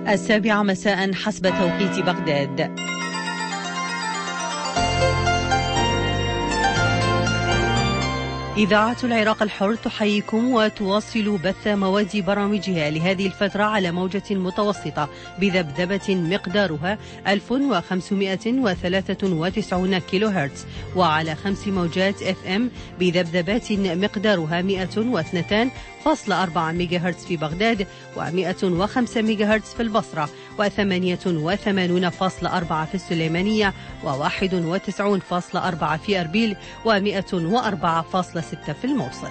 7 مساء حسب توقيت بغداد. إذاعة العراق الحر تحييكم وتواصل بث مواد برامجها لهذه الفترة على موجة متوسطة بذبذبة مقدارها 1593 كيلو هرتز، وعلى 5 موجات FM بذبذبات مقدارها 102.4 ميجا هرتز في بغداد، و105 ميجا هرتز في البصرة، و88.4 في السليمانية، و91.4 في أربيل، و104.6 في الموصل.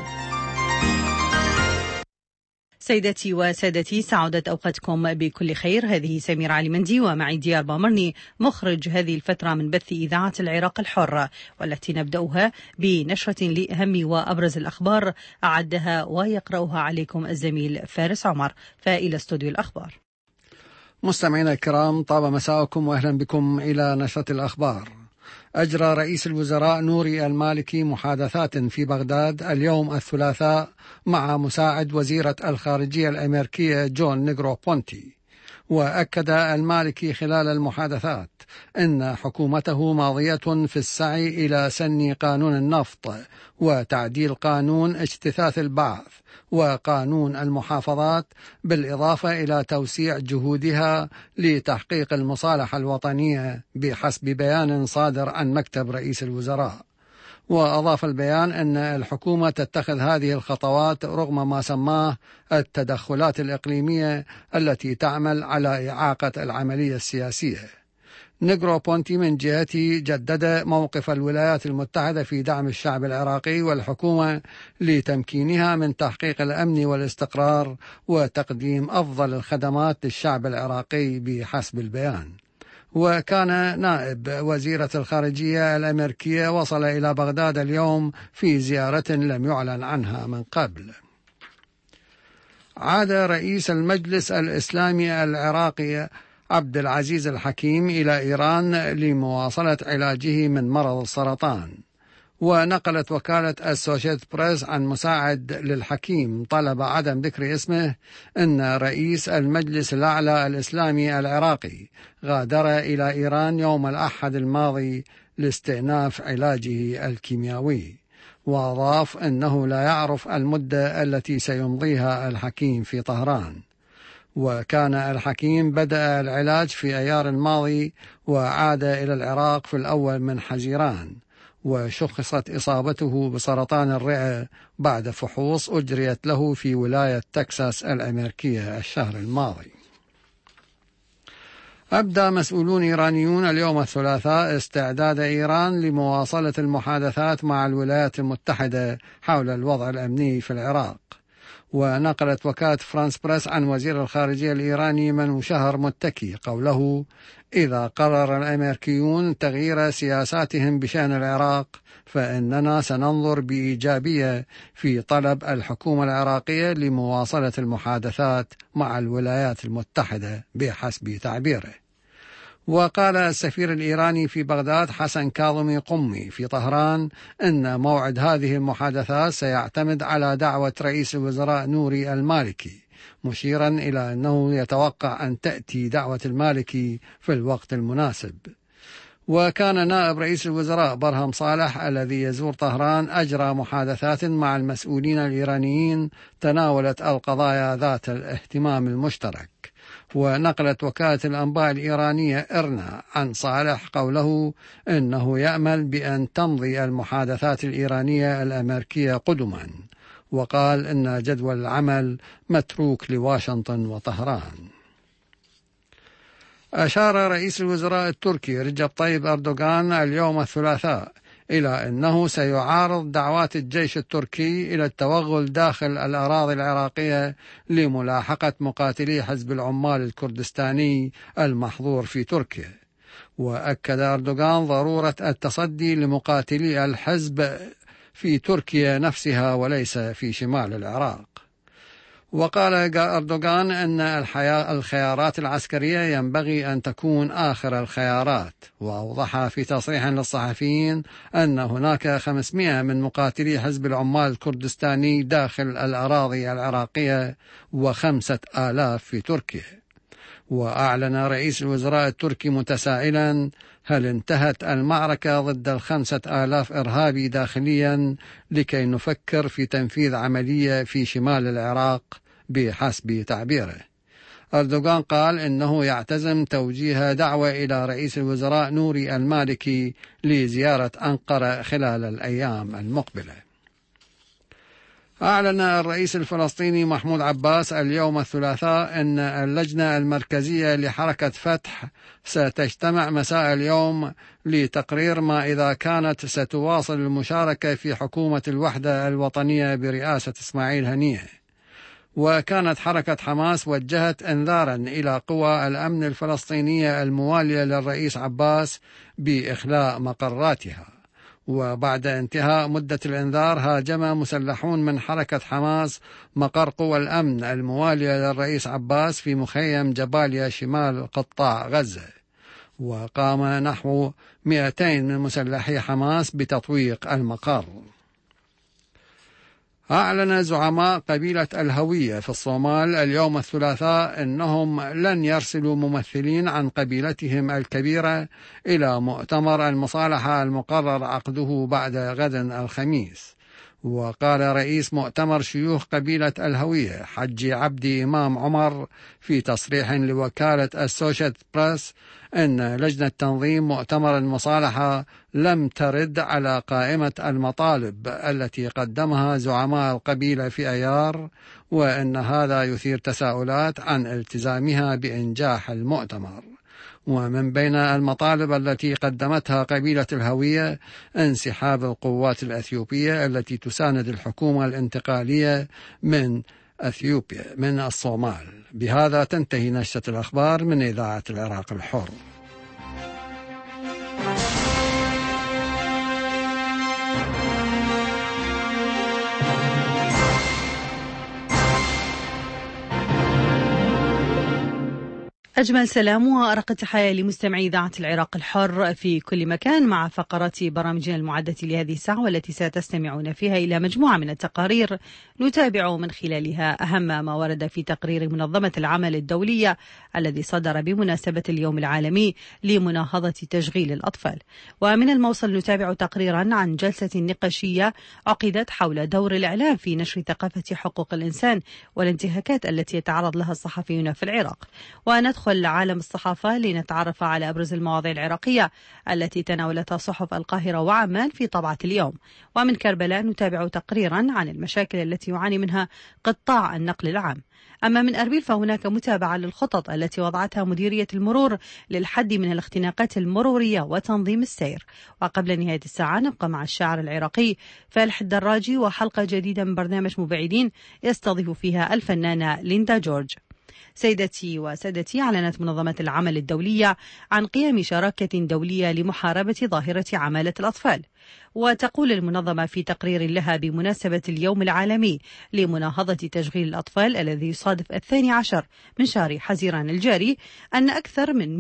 سيدتي وسادتي، سعادت أوقاتكم بكل خير. هذه سمير علي مندي ومعي ديار بامرني مخرج هذه الفترة من بث إذاعة العراق الحر، والتي نبدأها بنشرة لأهم وأبرز الأخبار أعدها ويقرأها عليكم الزميل فارس عمر. فإلى استوديو الأخبار. مستمعينا الكرام، طاب مساءكم وأهلا بكم إلى نشرة الأخبار. أجرى رئيس الوزراء نوري المالكي محادثات في بغداد اليوم الثلاثاء مع مساعد وزيرة الخارجية الأمريكية جون نيغروبونتي. وأكد المالكي خلال المحادثات أن حكومته ماضية في السعي إلى سن قانون النفط وتعديل قانون اجتثاث البعث وقانون المحافظات، بالإضافة إلى توسيع جهودها لتحقيق المصالحة الوطنية بحسب بيان صادر عن مكتب رئيس الوزراء. وأضاف البيان أن الحكومة تتخذ هذه الخطوات رغم ما سماه التدخلات الإقليمية التي تعمل على إعاقة العملية السياسية. نيغروبونتي من جهته جدد موقف الولايات المتحدة في دعم الشعب العراقي والحكومة لتمكينها من تحقيق الأمن والاستقرار وتقديم أفضل الخدمات للشعب العراقي بحسب البيان. وكان نائب وزيرة الخارجية الأمريكية وصل إلى بغداد اليوم في زيارة لم يعلن عنها من قبل. عاد رئيس المجلس الإسلامي العراقي عبد العزيز الحكيم إلى إيران لمواصلة علاجه من مرض السرطان. ونقلت وكالة أسوشيتد بريس عن مساعد للحكيم طلب عدم ذكر اسمه أن رئيس المجلس الأعلى الإسلامي العراقي غادر إلى إيران يوم الأحد الماضي لاستئناف علاجه الكيميائي. وأضاف أنه لا يعرف المدة التي سيمضيها الحكيم في طهران. وكان الحكيم بدأ العلاج في أيار الماضي وعاد إلى العراق في الأول من حزيران، وشخصت إصابته بسرطان الرئة بعد فحوص أجريت له في ولاية تكساس الأمريكية الشهر الماضي. أبدى مسؤولون إيرانيون اليوم الثلاثاء استعداد إيران لمواصلة المحادثات مع الولايات المتحدة حول الوضع الأمني في العراق. ونقلت وكالة فرانس بريس عن وزير الخارجية الإيراني منو شهر متكي قوله: إذا قرر الأمريكيون تغيير سياساتهم بشأن العراق فإننا سننظر بإيجابية في طلب الحكومة العراقية لمواصلة المحادثات مع الولايات المتحدة بحسب تعبيره. وقال السفير الإيراني في بغداد حسن كاظمي قمي في طهران أن موعد هذه المحادثات سيعتمد على دعوة رئيس الوزراء نوري المالكي، مشيرا إلى أنه يتوقع أن تأتي دعوة المالكي في الوقت المناسب. وكان نائب رئيس الوزراء برهم صالح الذي يزور طهران أجرى محادثات مع المسؤولين الإيرانيين تناولت القضايا ذات الاهتمام المشترك. ونقلت وكالة الأنباء الإيرانية إرنا عن صالح قوله إنه يأمل بأن تمضي المحادثات الإيرانية الأمريكية قدما، وقال إن جدول العمل متروك لواشنطن وطهران. أشار رئيس الوزراء التركي رجب طيب أردوغان اليوم الثلاثاء إلى أنه سيعارض دعوات الجيش التركي إلى التوغل داخل الأراضي العراقية لملاحقة مقاتلي حزب العمال الكردستاني المحظور في تركيا. وأكد أردوغان ضرورة التصدي لمقاتلي الحزب في تركيا نفسها وليس في شمال العراق. وقال أردوغان أن الخيارات العسكرية ينبغي أن تكون آخر الخيارات. وأوضح في تصريح للصحفيين أن هناك 500 من مقاتلي حزب العمال الكردستاني داخل الأراضي العراقية و5000 في تركيا. وأعلن رئيس الوزراء التركي متسائلا: هل انتهت المعركة ضد 5,000 إرهابي داخليا لكي نفكر في تنفيذ عملية في شمال العراق بحسب تعبيره؟ أردوغان قال إنه يعتزم توجيه دعوة إلى رئيس الوزراء نوري المالكي لزيارة أنقرة خلال الأيام المقبلة. أعلن الرئيس الفلسطيني محمود عباس اليوم الثلاثاء أن اللجنة المركزية لحركة فتح ستجتمع مساء اليوم لتقرير ما إذا كانت ستواصل المشاركة في حكومة الوحدة الوطنية برئاسة إسماعيل هنية. وكانت حركة حماس وجهت انذارا إلى قوى الأمن الفلسطينية الموالية للرئيس عباس بإخلاء مقراتها. وبعد انتهاء مدة الإنذار هاجم مسلحون من حركة حماس مقر قوى الأمن الموالية للرئيس عباس في مخيم جباليا شمال قطاع غزة، وقام نحو 200 من مسلحي حماس بتطويق المقر. أعلن زعماء قبيلة الهوية في الصومال اليوم الثلاثاء أنهم لن يرسلوا ممثلين عن قبيلتهم الكبيرة إلى مؤتمر المصالحة المقرر عقده بعد غد الخميس. وقال رئيس مؤتمر شيوخ قبيلة الهوية حجي عبدي إمام عمر في تصريح لوكالة السوشيتد بريس أن لجنة تنظيم مؤتمر المصالحة لم ترد على قائمة المطالب التي قدمها زعماء القبيلة في أيار، وأن هذا يثير تساؤلات عن التزامها بإنجاح المؤتمر. ومن بين المطالب التي قدمتها قبيلة الهوية انسحاب القوات الأثيوبية التي تساند الحكومة الانتقالية من أثيوبيا من الصومال. بهذا تنتهي نشرة الأخبار من إذاعة العراق الحر. أجمل سلام وأرق التحية لمستمعي إذاعة العراق الحر في كل مكان مع فقرات برامجنا المعدة لهذه الساعة، والتي ستستمعون فيها إلى مجموعة من التقارير نتابع من خلالها أهم ما ورد في تقرير منظمة العمل الدولية الذي صدر بمناسبة اليوم العالمي لمناهضة تشغيل الأطفال. ومن الموصل نتابع تقريرا عن جلسة نقاشية عقدت حول دور الإعلام في نشر ثقافة حقوق الإنسان والانتهاكات التي يتعرض لها الصحفيون في العراق. وندخل عالم الصحافة لنتعرف على أبرز المواضيع العراقية التي تناولتها صحف القاهرة وعمان في طبعة اليوم. ومن كربلاء نتابع تقريرا عن المشاكل التي يعاني منها قطاع النقل العام. أما من أربيل فهناك متابعة للخطط التي وضعتها مديرية المرور للحد من الاختناقات المرورية وتنظيم السير. وقبل نهاية الساعة نبقى مع الشاعر العراقي فالح الدراجي وحلقة جديدة من برنامج مبعدين يستضيف فيها الفنانة ليندا جورج. سيدتي وسادتي، أعلنت منظمة العمل الدولية عن قيام شراكة دولية لمحاربة ظاهرة عمالة الأطفال. وتقول المنظمة في تقرير لها بمناسبة اليوم العالمي لمناهضة تشغيل الأطفال الذي يصادف 12 من شهر حزيران الجاري أن أكثر من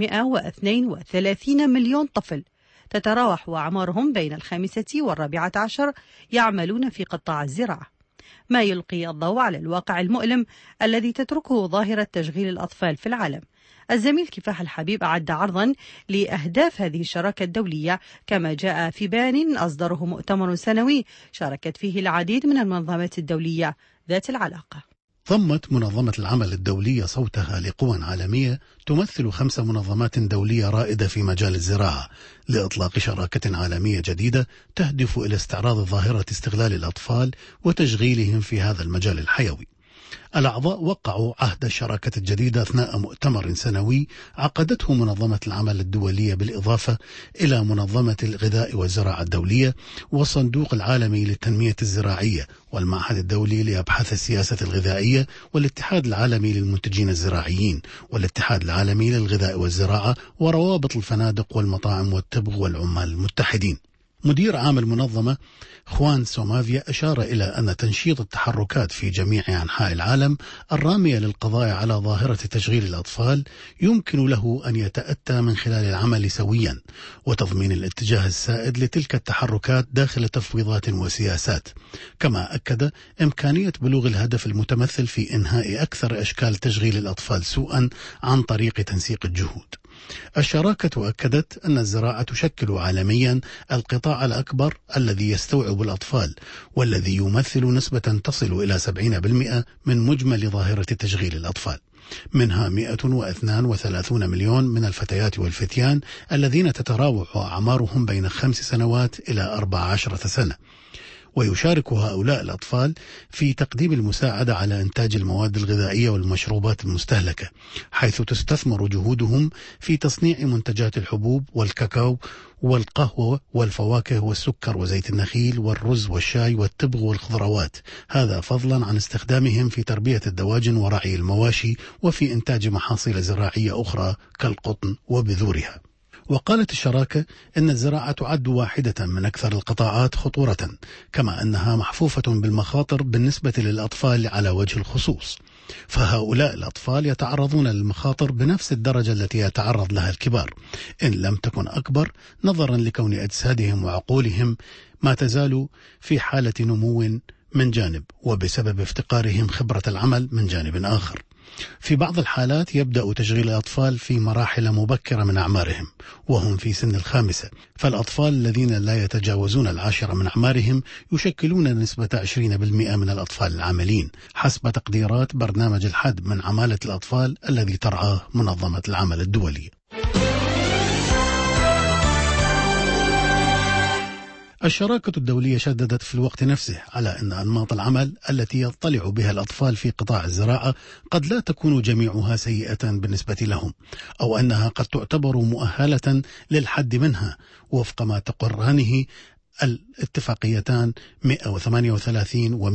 132 مليون طفل تتراوح أعمارهم بين 5 و14 يعملون في قطاع الزراعة، ما يلقي الضوء على الواقع المؤلم الذي تتركه ظاهرة تشغيل الأطفال في العالم. الزميل كفاح الحبيب أعد عرضا لأهداف هذه الشراكة الدولية، كما جاء في بيان أصدره مؤتمر سنوي شاركت فيه العديد من المنظمات الدولية ذات العلاقة. ضمت منظمة العمل الدولية صوتها لقوى عالمية تمثل 5 منظمات دولية رائدة في مجال الزراعة لإطلاق شراكة عالمية جديدة تهدف إلى استعراض ظاهرة استغلال الأطفال وتشغيلهم في هذا المجال الحيوي. الأعضاء وقعوا عهد الشراكة الجديدة أثناء مؤتمر سنوي عقدته منظمة العمل الدولية بالإضافة إلى منظمة الغذاء والزراعة الدولية والصندوق العالمي للتنمية الزراعية والمعهد الدولي لأبحاث السياسة الغذائية والاتحاد العالمي للمنتجين الزراعيين والاتحاد العالمي للغذاء والزراعة وروابط الفنادق والمطاعم والتبغ والعمال المتحدين. مدير عام المنظمة خوان سومافيا أشار إلى أن تنشيط التحركات في جميع أنحاء العالم الرامية للقضاء على ظاهرة تشغيل الأطفال يمكن له أن يتأتى من خلال العمل سويا وتضمين الاتجاه السائد لتلك التحركات داخل تفويضات وسياسات. كما أكد إمكانية بلوغ الهدف المتمثل في إنهاء أكثر أشكال تشغيل الأطفال سوءا عن طريق تنسيق الجهود. الشراكة أكدت أن الزراعة تشكل عالميا القطاع الأكبر الذي يستوعب الأطفال والذي يمثل نسبة تصل إلى 70% من مجمل ظاهرة تشغيل الأطفال، منها 132 مليون من الفتيات والفتيان الذين تتراوح أعمارهم بين 5 سنوات إلى 14 سنة. ويشارك هؤلاء الأطفال في تقديم المساعدة على إنتاج المواد الغذائية والمشروبات المستهلكة، حيث تستثمر جهودهم في تصنيع منتجات الحبوب والكاكاو والقهوة والفواكه والسكر وزيت النخيل والرز والشاي والتبغ والخضروات، هذا فضلا عن استخدامهم في تربية الدواجن ورعي المواشي وفي إنتاج محاصيل زراعية أخرى كالقطن وبذورها. وقالت الشراكة إن الزراعة تعد واحدة من أكثر القطاعات خطورة، كما أنها محفوفة بالمخاطر بالنسبة للأطفال على وجه الخصوص، فهؤلاء الأطفال يتعرضون للمخاطر بنفس الدرجة التي يتعرض لها الكبار إن لم تكن أكبر، نظرا لكون أجسادهم وعقولهم ما تزال في حالة نمو من جانب وبسبب افتقارهم خبرة العمل من جانب آخر. في بعض الحالات يبدأ تشغيل الأطفال في مراحل مبكرة من أعمارهم وهم في سن 5، فالأطفال الذين لا يتجاوزون 10 من أعمارهم يشكلون نسبة 20% من الأطفال العاملين حسب تقديرات برنامج الحد من عمالة الأطفال الذي ترعاه منظمة العمل الدولي. الشراكة الدولية شددت في الوقت نفسه على أن أنماط العمل التي يطلع بها الأطفال في قطاع الزراعة قد لا تكون جميعها سيئة بالنسبة لهم، أو أنها قد تعتبر مؤهلة للحد منها وفق ما تقرانه الاتفاقيتان 138 و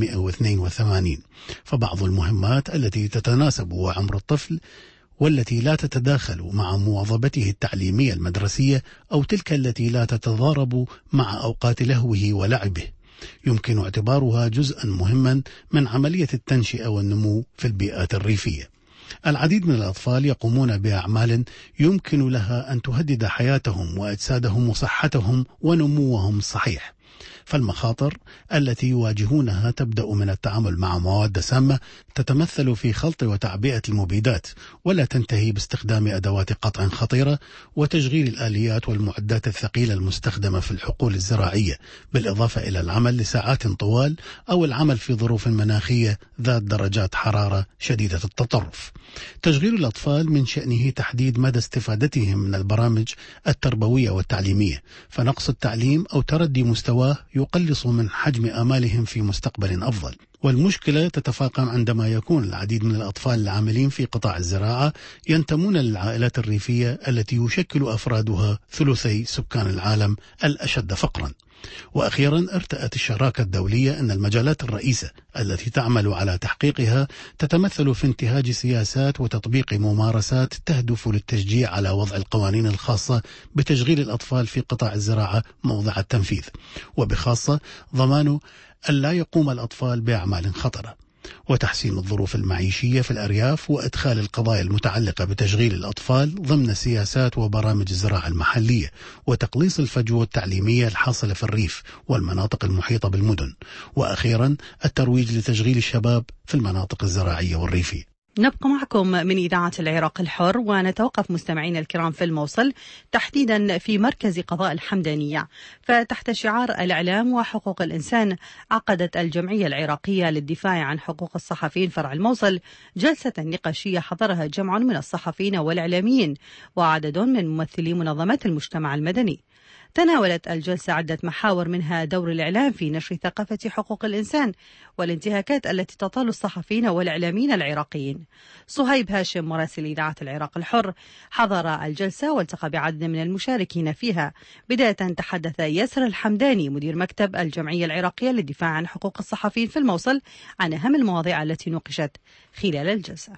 182. فبعض المهمات التي تتناسب مع عمر الطفل والتي لا تتداخل مع مواظبته التعليمية المدرسية أو تلك التي لا تتضارب مع أوقات لهوه ولعبه يمكن اعتبارها جزءا مهما من عملية التنشئة والنمو في البيئات الريفية. العديد من الأطفال يقومون بأعمال يمكن لها أن تهدد حياتهم وأجسادهم وصحتهم ونموهم الصحيح، فالمخاطر التي يواجهونها تبدأ من التعامل مع مواد سامة تتمثل في خلط وتعبئة المبيدات، ولا تنتهي باستخدام أدوات قطع خطيرة وتشغيل الآليات والمعدات الثقيلة المستخدمة في الحقول الزراعية، بالإضافة إلى العمل لساعات طوال أو العمل في ظروف مناخية ذات درجات حرارة شديدة التطرف. تشغيل الأطفال من شأنه تحديد مدى استفادتهم من البرامج التربوية والتعليمية، فنقص التعليم أو تردي مستواه يقلص من حجم آمالهم في مستقبل أفضل. والمشكلة تتفاقم عندما يكون العديد من الأطفال العاملين في قطاع الزراعة ينتمون للعائلات الريفية التي يشكل أفرادها ثلثي سكان العالم الأشد فقرا. وأخيرا ارتأت الشراكة الدولية أن المجالات الرئيسة التي تعمل على تحقيقها تتمثل في انتهاج سياسات وتطبيق ممارسات تهدف للتشجيع على وضع القوانين الخاصة بتشغيل الأطفال في قطاع الزراعة موضع التنفيذ، وبخاصة ضمان ألا يقوم الأطفال بأعمال خطرة، وتحسين الظروف المعيشية في الأرياف، وإدخال القضايا المتعلقة بتشغيل الأطفال ضمن السياسات وبرامج الزراعة المحلية، وتقليص الفجوة التعليمية الحاصلة في الريف والمناطق المحيطة بالمدن، وأخيرا الترويج لتشغيل الشباب في المناطق الزراعية والريفية. نبقى معكم من إذاعة العراق الحر، ونتوقف مستمعين الكرام في الموصل تحديدا في مركز قضاء الحمدانية. فتحت شعار الإعلام وحقوق الإنسان عقدت الجمعية العراقية للدفاع عن حقوق الصحفيين فرع الموصل جلسة نقاشية حضرها جمع من الصحفيين والإعلاميين وعدد من ممثلي منظمات المجتمع المدني. تناولت الجلسة عدة محاور، منها دور الإعلام في نشر ثقافة حقوق الإنسان والانتهاكات التي تطال الصحفيين والإعلاميين العراقيين. صهيب هاشم مراسل إذاعة العراق الحر حضر الجلسة والتقى بعدد من المشاركين فيها. بداية تحدث ياسر الحمداني مدير مكتب الجمعية العراقية للدفاع عن حقوق الصحفيين في الموصل عن أهم المواضيع التي نوقشت خلال الجلسة.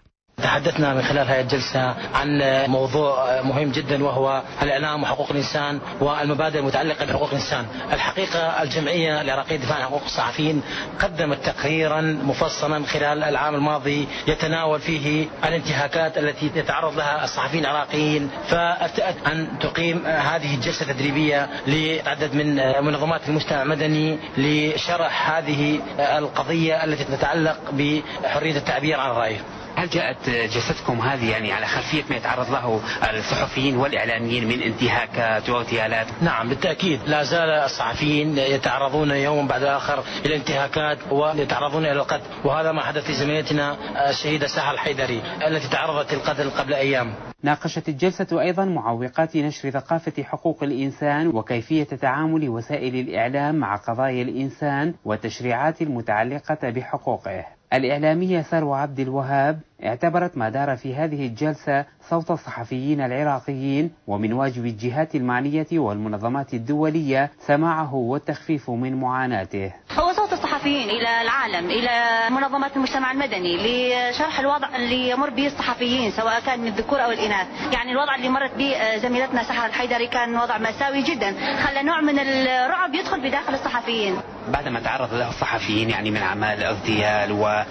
تحدثنا من خلال هذه الجلسة عن موضوع مهم جدا، وهو الإعلام وحقوق الإنسان والمبادئ المتعلقة بحقوق الإنسان. الحقيقة الجمعية العراقية للدفاع عن حقوق الصحفيين قدمت تقريرا مفصلا خلال العام الماضي يتناول فيه الانتهاكات التي يتعرض لها الصحفيين العراقيين، فأفتأت أن تقيم هذه الجلسة التدريبية لعدد من منظمات المجتمع المدني لشرح هذه القضية التي تتعلق بحرية التعبير عن الرأي. هل جاءت جلستكم هذه يعني على خلفية ما يتعرض له الصحفيين والإعلاميين من انتهاكات واغتيالات؟ نعم بالتأكيد، لا زال الصحفيين يتعرضون يوم بعد آخر إلى انتهاكات ويتعرضون إلى القتل، وهذا ما حدث لزميلتنا الشهيدة سحر الحيدري التي تعرضت للقتل قبل أيام. ناقشت الجلسة أيضا معوقات نشر ثقافة حقوق الإنسان وكيفية تعامل وسائل الإعلام مع قضايا الإنسان والتشريعات المتعلقة بحقوقه. الإعلامية ثروة عبد الوهاب اعتبرت ما دار في هذه الجلسة صوت الصحفيين العراقيين، ومن واجب الجهات المعنية والمنظمات الدولية سماعه والتخفيف من معاناته. هو صوت الصحفيين إلى العالم، إلى منظمات المجتمع المدني، لشرح الوضع اللي يمر به الصحفيين سواء كان من الذكور أو الإناث. يعني الوضع اللي مرت به زميلتنا سحر الحيدري كان وضع مأساوي جدا، خلى نوع من الرعب يدخل بداخل الصحفيين. بعدما تعرض له الصحفيين يعني من أعمال اغتيال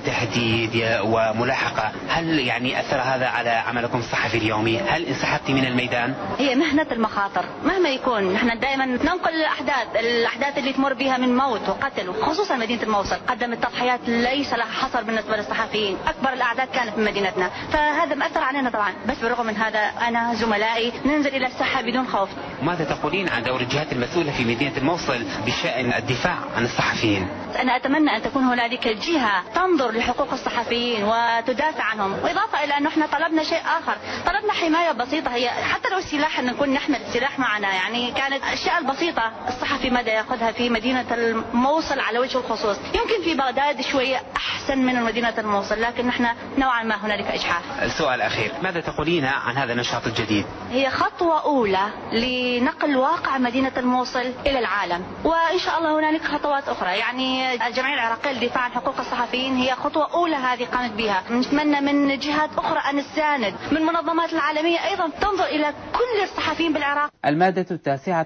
وتهديد وملاحقة، هل يعني أثر هذا على عملكم الصحفي اليومي؟ هل انسحبت من الميدان؟ هي مهنة المخاطر مهما يكون، نحن دائما ننقل الأحداث اللي تمر بها من موت وقتل، خصوصا مدينة الموصل قدمت تضحيات ليس لها حصر بالنسبة للصحفيين، أكبر الأعداد كانت في مدينتنا، فهذا مأثر علينا طبعا. بس بالرغم من هذا أنا زملائي ننزل إلى الساحة بدون خوف. ماذا تقولين عن دور الجهات المسؤولة في مدينة الموصل بشأن الدفاع عن الصحفيين؟ أنا أتمنى أن تكون هنالك جهة تنظر لحقوق الصحفيين وتدافع عنهم، وإضافة إلى أنه احنا طلبنا شيء آخر، طلبنا حماية بسيطة، هي حتى لو السلاح أن نكون نحمل السلاح معنا، يعني كانت الأشياء البسيطة الصحفي ماذا يأخذها في مدينة الموصل على وجه الخصوص. يمكن في بغداد شوية أحسن من مدينة الموصل، لكن نحن نوعا ما هنالك إجحاف. السؤال الأخير، ماذا تقولين عن هذا النشاط الجديد؟ هي خطوة أولى لنقل واقع مدينة الموصل إلى العالم، وإن شاء الله هنالك خطوات أخرى. يعني الجمعية العراقية للدفاع عن حقوق الصحفيين هي خطوة أولى هذه قامت بها، نتمنى من جهات أخرى أن تساند، من منظمات العالمية أيضا تنظر إلى كل الصحفيين بالعراق. المادة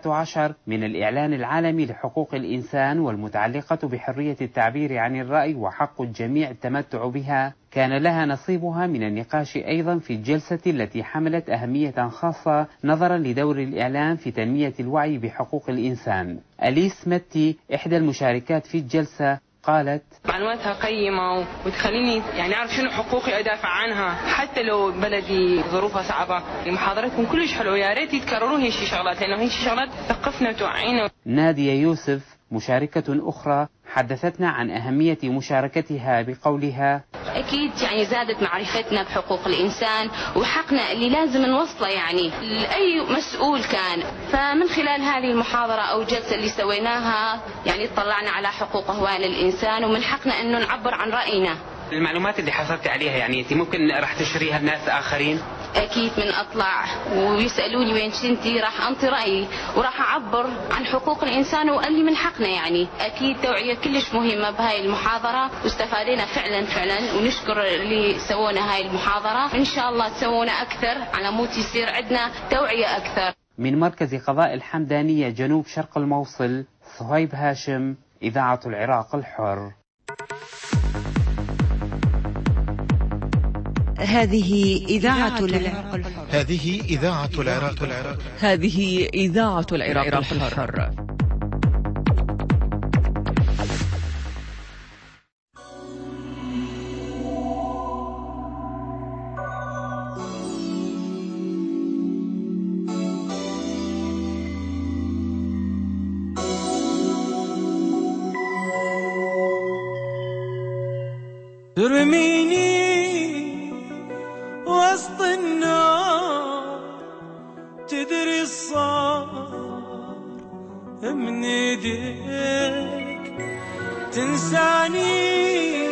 19 من الإعلان العالمي لحقوق الإنسان والمتعلقة بحرية التعبير عن الرأي وحق الجميع التمتع بها كان لها نصيبها من النقاش أيضا في الجلسة التي حملت أهمية خاصة نظرا لدور الإعلام في تنمية الوعي بحقوق الإنسان. أليس متي إحدى المشاركات في الجلسة قالت: معلوماتها قيمة وتخليني يعني أعرف شنو حقوقي أدافع عنها حتى لو بلدي ظروفها صعبة. محاضرتكم كلش حلوة، يا ريت يتكررون هيك شغلات لأنه هيك شغلات تثقفنا وتوعينا. نادية يوسف مشاركة أخرى حدثتنا عن أهمية مشاركتها بقولها: أكيد يعني زادت معرفتنا بحقوق الإنسان وحقنا اللي لازم نوصله يعني لأي مسؤول كان. فمن خلال هذه المحاضرة أو الجلسة اللي سويناها يعني اطلعنا على حقوق أهوال الإنسان، ومن حقنا أنه نعبر عن رأينا. المعلومات اللي حصلت عليها يعني أنت ممكن راح تشريها لناس آخرين؟ أكيد من أطلع ويسألوني وين كنتي راح أنطي رأيي وراح أعبر عن حقوق الإنسان واللي من حقنا. يعني أكيد توعية كلش مهمة بهاي المحاضرة واستفادينا فعلا ونشكر اللي سوونا هاي المحاضرة. إن شاء الله تسوونا أكثر على مود يصير عندنا توعية أكثر. من مركز قضاء الحمدانية جنوب شرق الموصل، صهيب هاشم، إذاعة العراق الحر. هذه إذاعة العراق الحر. هذه إذاعة العراق الحر. هذه إذاعة العراق الحر. ترميني وسط النار، تدري الصار من ايديك، تنساني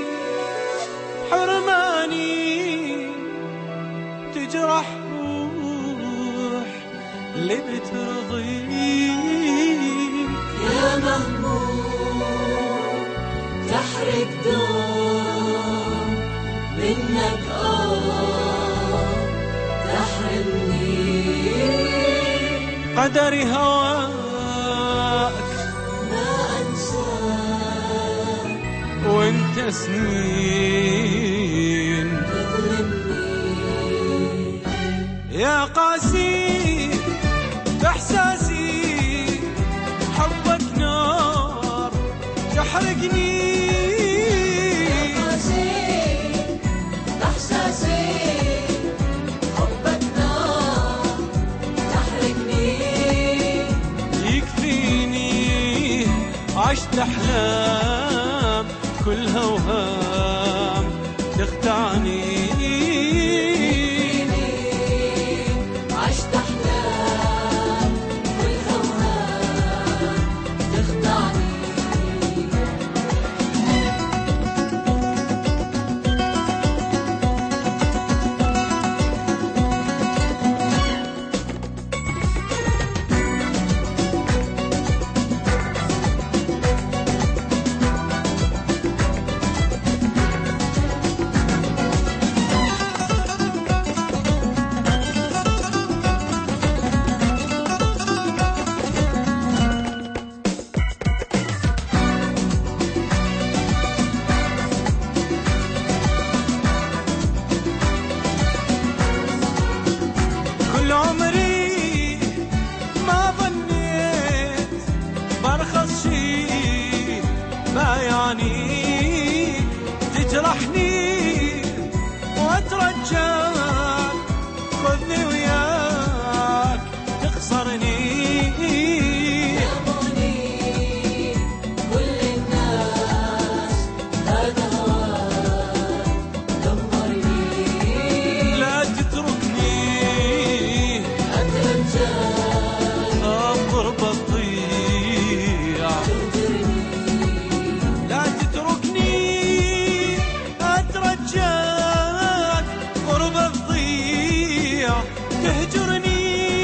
حرماني، تجرح روح اللي بترضيك. يا مهموم تحرق دم منك قدري هواك ما أنساك وانت سنين تظلمني يا قاسي بإحساسي حبك نار تحرقني يا قاسي بإحساسي حبك نار تحرقني يكفيني عشت أحلام كلها وهام تخدعني عشت أحلام كلها وهام تخدعني كل عمري ما ظنيت برخص شي بايعني تجرحني واترجاك خذني وياك تخسرني يهمني كل الناس هذا هواك دمرني لا تتركني أترجاك انظر بتضيع لا تتركني اترجاك قرب الضيع تهجرني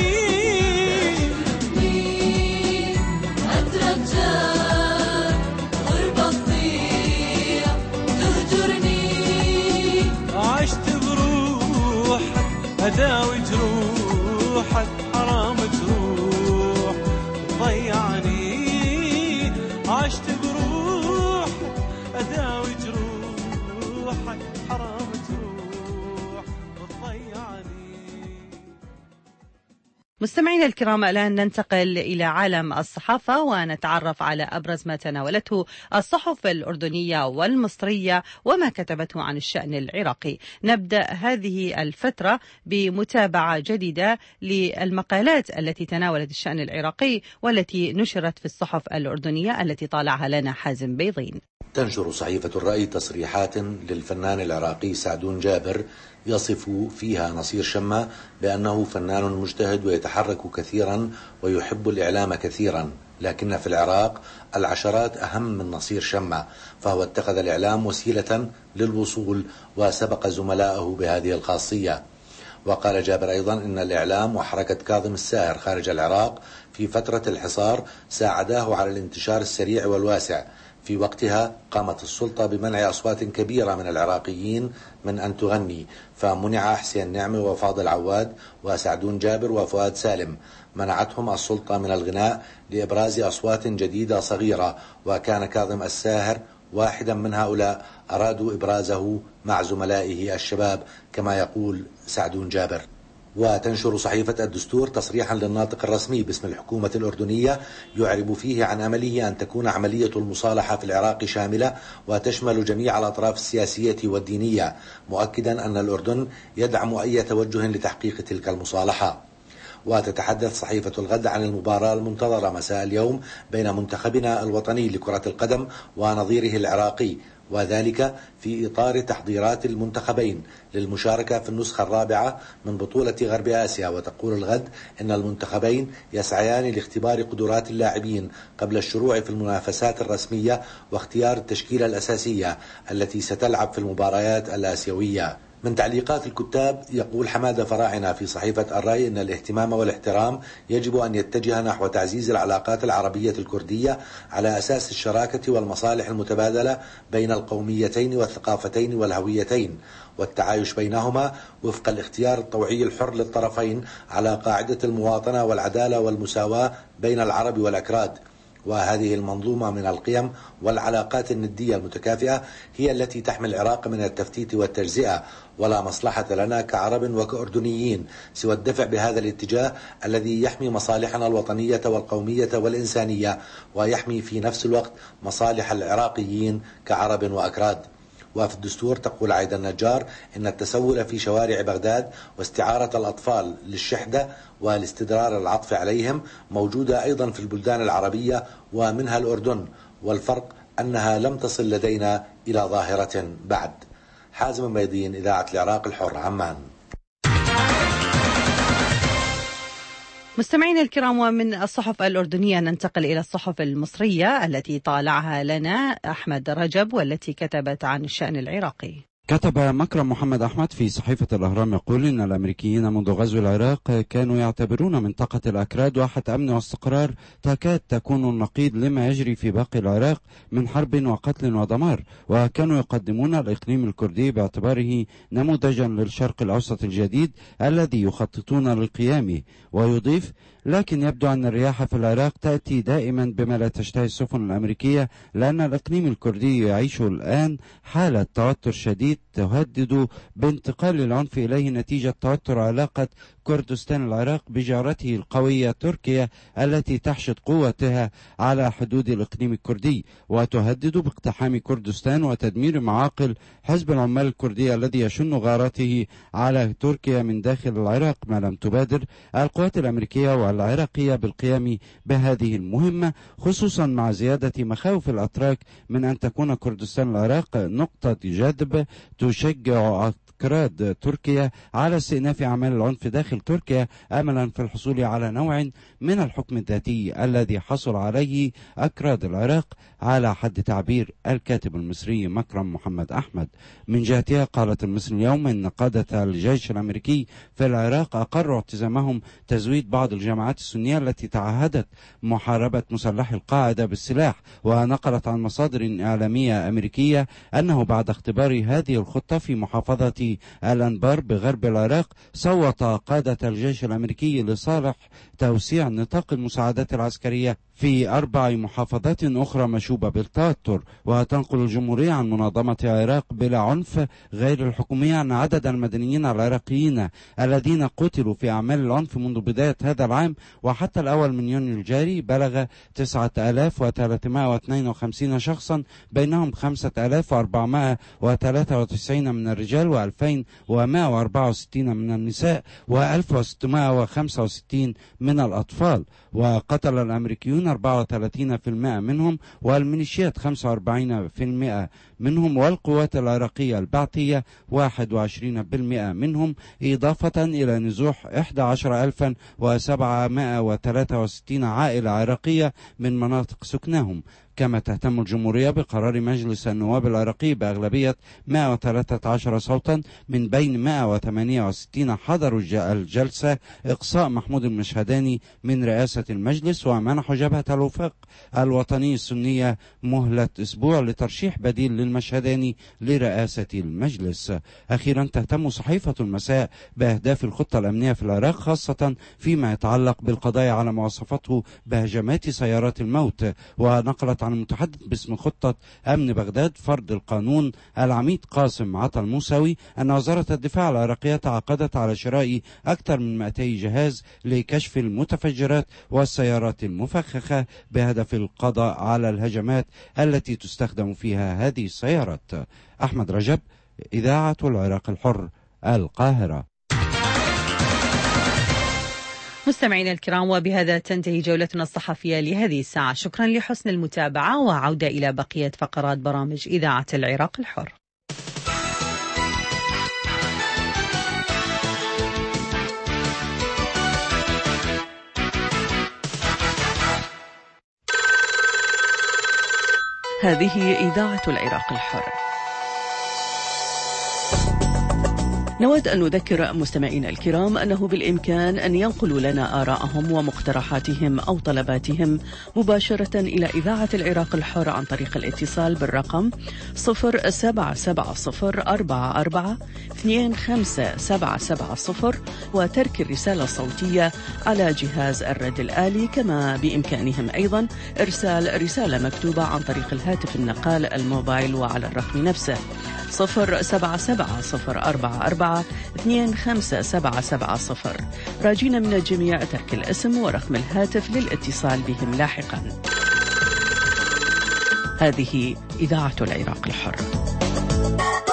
أترجاك غربة تضيع تهجرني عشت بروحك أداوي جروحك حرام تروح تضيعني عشت بروحك أداوي جروحك حرام تروح تضيعني. مستمعينا الكرام، الآن ننتقل إلى عالم الصحافة ونتعرف على أبرز ما تناولته الصحف الأردنية والمصرية وما كتبته عن الشأن العراقي. نبدأ هذه الفترة بمتابعة جديدة للمقالات التي تناولت الشأن العراقي والتي نشرت في الصحف الأردنية التي طالعها لنا حازم بيضين. تنشر صحيفة الرأي تصريحات للفنان العراقي سعدون جابر يصف فيها نصير شمة بأنه فنان مجتهد ويتحرك كثيرا ويحب الإعلام كثيرا، لكن في العراق العشرات أهم من نصير شمة، فهو اتخذ الإعلام وسيلة للوصول وسبق زملائه بهذه الخاصية. وقال جابر أيضا إن الإعلام وحركة كاظم الساهر خارج العراق في فترة الحصار ساعداه على الانتشار السريع والواسع. في وقتها قامت السلطة بمنع أصوات كبيرة من العراقيين من أن تغني، فمنع حسين نعمة وفاضل عواد وسعدون جابر وفؤاد سالم، منعتهم السلطة من الغناء لإبراز أصوات جديدة صغيرة، وكان كاظم الساهر واحدا من هؤلاء أرادوا إبرازه مع زملائه الشباب كما يقول سعدون جابر. وتنشر صحيفة الدستور تصريحا للناطق الرسمي باسم الحكومة الأردنية يعرب فيه عن أمله أن تكون عملية المصالحة في العراق شاملة وتشمل جميع الأطراف السياسية والدينية، مؤكدا أن الأردن يدعم أي توجه لتحقيق تلك المصالحة. وتتحدث صحيفة الغد عن المباراة المنتظرة مساء اليوم بين منتخبنا الوطني لكرة القدم ونظيره العراقي، وذلك في إطار تحضيرات المنتخبين للمشاركة في النسخة الرابعة من بطولة غرب آسيا. وتقول الغد إن المنتخبين يسعيان لاختبار قدرات اللاعبين قبل الشروع في المنافسات الرسمية واختيار التشكيلة الأساسية التي ستلعب في المباريات الآسيوية. من تعليقات الكتاب يقول حمادة فراعنة في صحيفة الرأي إن الاهتمام والاحترام يجب أن يتجه نحو تعزيز العلاقات العربية الكردية على أساس الشراكة والمصالح المتبادلة بين القوميتين والثقافتين والهويتين والتعايش بينهما وفق الاختيار الطوعي الحر للطرفين على قاعدة المواطنة والعدالة والمساواة بين العرب والأكراد. وهذه المنظومة من القيم والعلاقات الندية المتكافئة هي التي تحمي العراق من التفتيت والتجزئة، ولا مصلحة لنا كعرب وكأردنيين سوى الدفع بهذا الاتجاه الذي يحمي مصالحنا الوطنية والقومية والإنسانية، ويحمي في نفس الوقت مصالح العراقيين كعرب وأكراد. وفي الدستور تقول عايدة النجار إن التسول في شوارع بغداد واستعارة الأطفال للشحدة والاستدرار العطف عليهم موجودة أيضا في البلدان العربية ومنها الأردن، والفرق أنها لم تصل لدينا إلى ظاهرة بعد. حازم بيضين، إذاعة العراق الحر، عمان. مستمعينا الكرام، ومن الصحف الأردنية ننتقل إلى الصحف المصرية التي طالعها لنا أحمد رجب والتي كتبت عن الشأن العراقي. كتب مكرم محمد أحمد في صحيفة الأهرام يقول إن الأمريكيين منذ غزو العراق كانوا يعتبرون منطقة الأكراد واحة أمن واستقرار تكاد تكون النقيض لما يجري في باقي العراق من حرب وقتل ودمار، وكانوا يقدمون الإقليم الكردي باعتباره نموذجا للشرق الأوسط الجديد الذي يخططون لقيامه. ويضيف: لكن يبدو أن الرياح في العراق تأتي دائما بما لا تشتهي السفن الأمريكية، لأن الإقليم الكردي يعيش الآن حالة توتر شديد تهدد بانتقال العنف إليه نتيجة توتر علاقة كردستان العراق بجارته القوية تركيا التي تحشد قوتها على حدود الإقليم الكردي، وتهدد باقتحام كردستان وتدمير معاقل حزب العمال الكردي الذي يشن غاراته على تركيا من داخل العراق، ما لم تبادر القوات الأمريكية والعراقية بالقيام بهذه المهمة، خصوصا مع زيادة مخاوف الأتراك من أن تكون كردستان العراق نقطة جذب تشجع أكراد تركيا على استئناف أعمال العنف داخل تركيا، أملا في الحصول على نوع من الحكم الذاتي الذي حصل عليه أكراد العراق على حد تعبير الكاتب المصري مكرم محمد أحمد. من جهتها قالت المصري اليوم إن قادة الجيش الأمريكي في العراق أقروا التزامهم تزويد بعض الجماعات السنية التي تعهدت محاربة مسلحي القاعدة بالسلاح، ونقلت عن مصادر إعلامية أمريكية أنه بعد اختبار هذه الخطة في محافظة الأنبار بغرب العراق صوت قادة الجيش الأمريكي لصالح توسيع نطاق المساعدات العسكرية في 4 محافظات أخرى مشوبة بالتوتر. وتنقل الجمهورية عن منظمة العراق بلا عنف غير الحكومية أن عدد المدنيين العراقيين الذين قتلوا في أعمال العنف منذ بداية هذا العام وحتى الأول من يونيو الجاري بلغ 9352 شخصا، بينهم 5493 من الرجال و2164 من النساء و1665 من الأطفال. وقتل الأمريكيون 34% منهم والميليشيات 45% منهم والقوات العراقية البعثية 21% منهم، إضافة إلى نزوح 11763 عائلة عراقية من مناطق سكنهم. كما تهتم الجمهورية بقرار مجلس النواب العراقي بأغلبية 113 صوتا من بين 168 حضروا الجلسة إقصاء محمود المشهداني من رئاسة المجلس، ومنحوا جبهة الوفاق الوطني السنية مهلة أسبوع لترشيح بديل للمشهداني لرئاسة المجلس. أخيرا تهتم صحيفة المساء بأهداف الخطة الأمنية في العراق، خاصة فيما يتعلق بالقضاء على ما وصفته بهجمات سيارات الموت، ونقلت عن المتحدث باسم خطة أمن بغداد فرض القانون العميد قاسم عطا الموسوي أن وزارة الدفاع العراقية تعاقدت على شراء أكثر من 200 جهاز لكشف المتفجرات والسيارات المفخخة بهدف القضاء على الهجمات التي تستخدم فيها هذه السيارات. أحمد رجب، إذاعة العراق الحر، القاهرة. مستمعينا الكرام، وبهذا تنتهي جولتنا الصحفية لهذه الساعة. شكرا لحسن المتابعة، وعودة إلى بقية فقرات برامج إذاعة العراق الحر. هذه إذاعة العراق الحر. نود أن نذكر مستمعينا الكرام أنه بالإمكان أن ينقلوا لنا آراءهم ومقترحاتهم أو طلباتهم مباشرة إلى إذاعة العراق الحر عن طريق الاتصال بالرقم 0770442570 وترك الرسالة الصوتية على جهاز الرد الآلي، كما بإمكانهم أيضا إرسال رسالة مكتوبة عن طريق الهاتف النقال الموبايل وعلى الرقم نفسه 0770442570. راجين من الجميع ترك الاسم ورقم الهاتف للاتصال بهم لاحقا. هذه إذاعة العراق الحر.